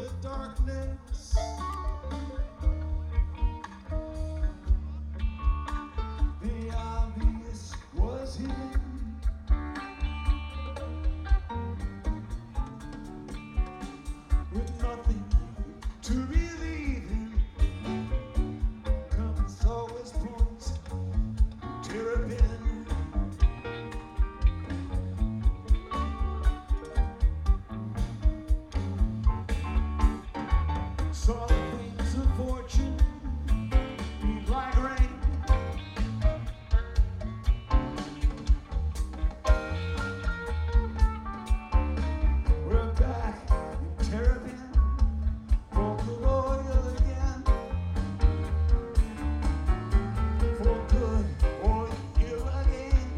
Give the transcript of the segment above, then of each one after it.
the darkness. The obvious was hidden. With nothing to believe in, compass always points terrapin. Saw the wings of fortune beat like rain. We're back in terrapin, broke the oil again. For good or ill again.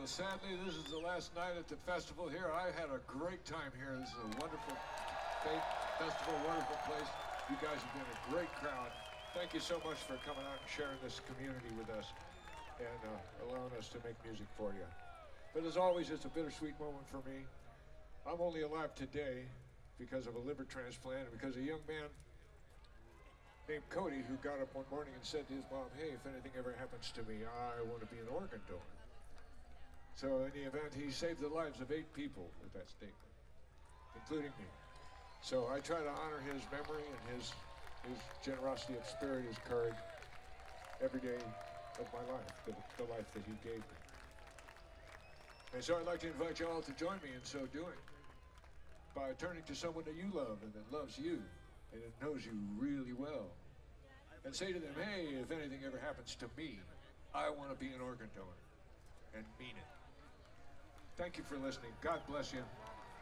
sadly, this is the last night at the festival here. I had a great time here. This is a wonderful festival, wonderful place. You guys have been a great crowd. Thank you so much for coming out and sharing this community with us and allowing us to make music for you. But as always, it's a bittersweet moment for me. I'm only alive today because of a liver transplant and because a young man named Cody who got up one morning and said to his mom, hey, if anything ever happens to me, I want to be an organ donor. So in the event, he saved the lives of 8 people with that statement, including me. So I try to honor his memory and his generosity of spirit, his courage, every day of my life, the life that he gave me. And so I'd like to invite you all to join me in so doing by turning to someone that you love and that loves you and that knows you really well and say to them, hey, if anything ever happens to me, I want to be an organ donor, and mean it. Thank you for listening. God bless you.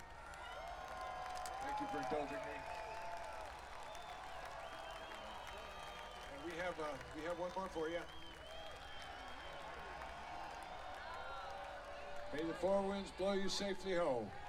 Thank you for indulging me. And we have one more for you. May the 4 winds blow you safely home.